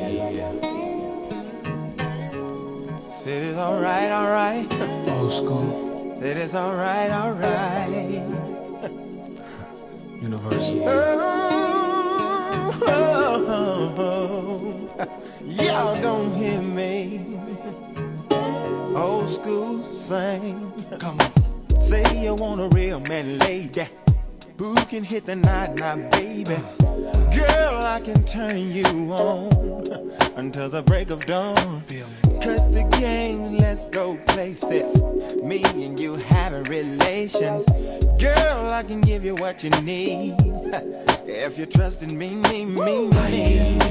Said it's alright, alright. Old school. Said it's alright, alright. Universal. Y'all don't hear me. Old school sing. Come on. Say you want a real man lady who can hit the night, baby. Girl, I can turn you on until the break of dawn. Cut the games, let's go places. Me and you having relations. Girl, I can give you what you need. If you trust in me.